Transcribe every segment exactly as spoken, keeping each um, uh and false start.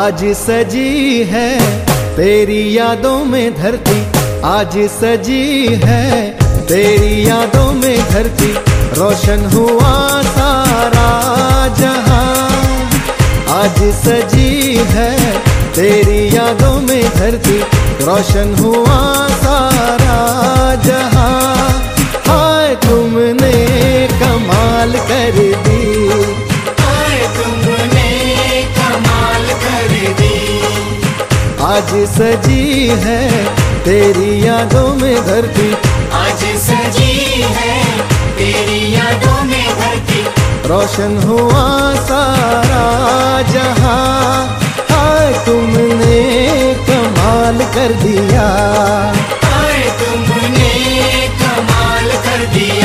आज सजी है तेरी यादों में धरती, आज सजी है तेरी यादों में धरती, रोशन हुआ सारा जहां। आज सजी है तेरी यादों में धरती, रोशन हुआ सारा जहां। हाय तुमने कमाल कर दी, हाय तुमने कमाल कर दी। आज सजी है तेरी यादों में धरती, आज सजी है तेरी यादों में धरती, रोशन हुआ सारा जहां। हाय तुमने कमाल कर दिया, हाय तुमने कमाल कर दिया।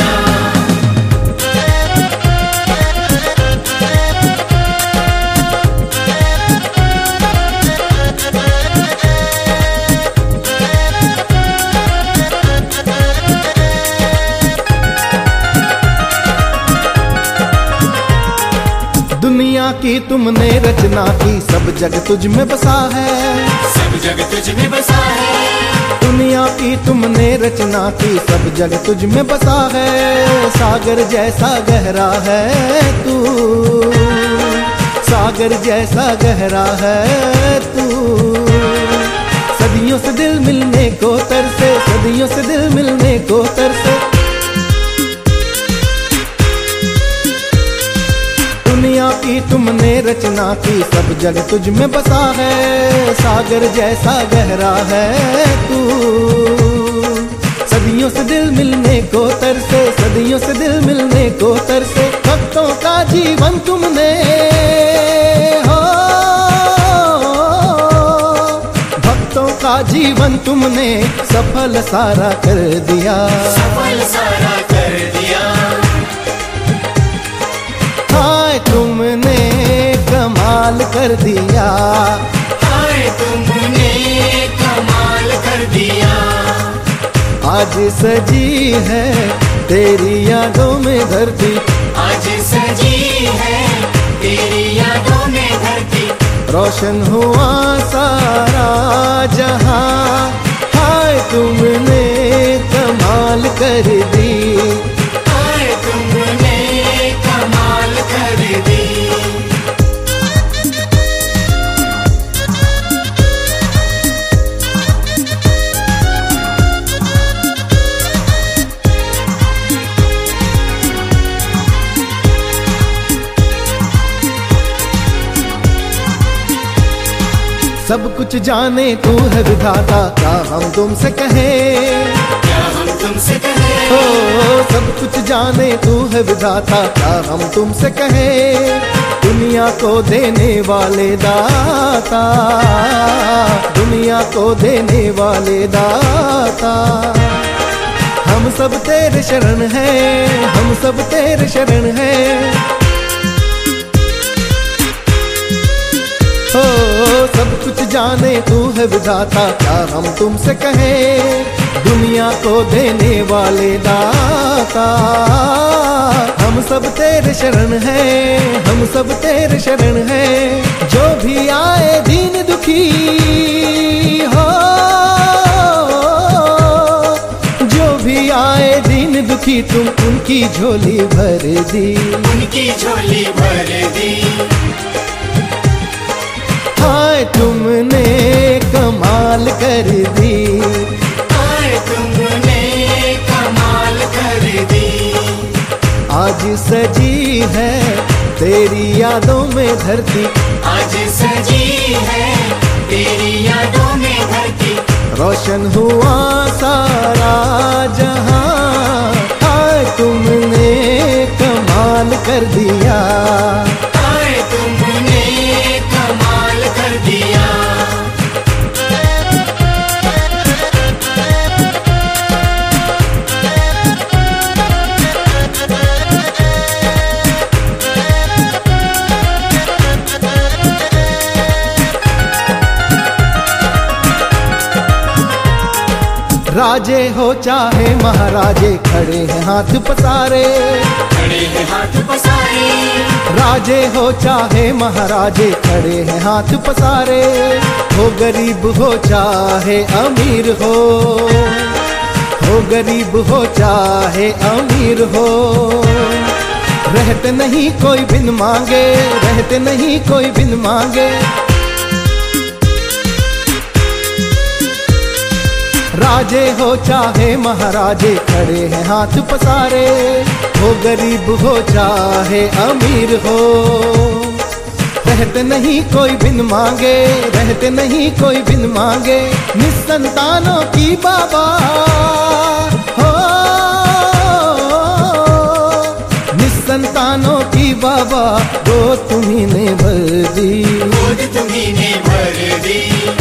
दुनिया की तुमने रचना की, सब जग तुझ में बसा है, सब जग तुझ में बसा है। दुनिया की तुमने रचना की, सब जग तुझ में बसा है। सागर जैसा गहरा है तू, सागर जैसा गहरा है तू। सदियों से दिल मिलने को तरसे, सदियों से दिल मिलने को तरसे। दुनिया की तुमने रचना की, सब जग तुझ में बसा है। सागर जैसा गहरा है तू, सदियों से दिल मिलने को तरसे, सदियों से दिल मिलने को तरसे। भक्तों का जीवन तुमने हो, भक्तों का जीवन तुमने सफल सारा कर दिया, सफल सारा कर दिया। हाय तुमने कमाल कर दिया, हाय तुमने कमाल कर दिया। आज सजी है तेरी यादों में धरती, आज सजी है तेरी यादों में धरती, रोशन हुआ सारा जहां। हाय तुमने कमाल कर दी, हाय तुमने कमाल कर दी। सब कुछ जाने तू है विधाता, क्या हम तुमसे कहें, क्या हम तुमसे कहें। हो सब कुछ जाने तू है विधाता, क्या हम तुमसे कहें। दुनिया को देने वाले दाता, दुनिया को देने वाले दाता। हम सब तेरे शरण हैं, हम सब तेरे शरण हैं। हो सब कुछ जाने तू है विधाता, क्या हम तुमसे कहें। दुनिया को देने वाले दाता, हम सब तेरे शरण हैं, हम सब तेरे शरण हैं। जो भी आए दीन दुखी हो, जो भी आए दीन दुखी, तुम उनकी झोली भर दी, उनकी झोली भर दी। हाय तुमने कमाल कर दी, हाय तुमने कमाल कर दी। आज सजी है तेरी यादों में धरती, आज सजी है तेरी यादों में धरती, रोशन हुआ सारा जहां। हाय तुमने कमाल कर दिया, हाय तुमने कमाल कर दिया। राजे हो चाहे महाराजे, खड़े हैं हाथ पसारे, खड़े खड़े हैं हाथ पसारे। राजे हो चाहे महाराजे खड़े हैं हाथ पसारे। हो गरीब हो चाहे अमीर हो, हो गरीब हो चाहे अमीर हो, रहते नहीं कोई बिन मांगे, रहते नहीं कोई बिन मांगे। राजे हो चाहे महाराजे खड़े हैं हाथ पसारे। हो गरीब हो चाहे अमीर हो, रहते नहीं कोई बिन मांगे, रहते नहीं कोई बिन मांगे। निसंतानों की बाबा हो, निसंतानों की बाबा गोद तुम्ही ने भर दी, गोद तुम्ही ने भर दी।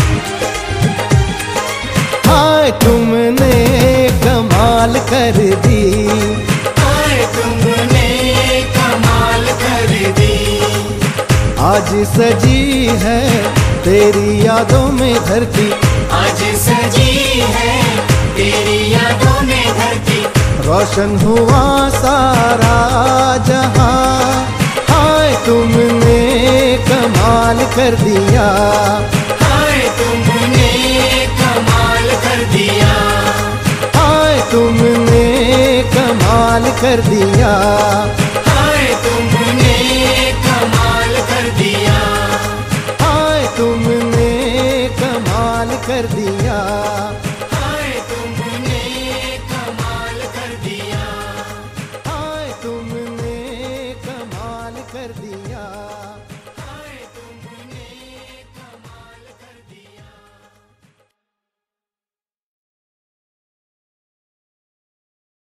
हाय तुमने कमाल कर दी, हाय तुमने कमाल कर दी। आज सजी है तेरी यादों में धरती, आज सजी है तेरी यादों में धरती। रोशन हुआ सारा जहां, हाय तुमने कमाल कर दिया, हाय तुमने कमाल कर दिया। हाय तुमने कमाल कर दिया, हाय तुमने कमाल कर दिया। हाय तुमने कमाल कर दिया, हाय तुमने कमाल कर दिया। हाय तुमने कमाल कर दिया।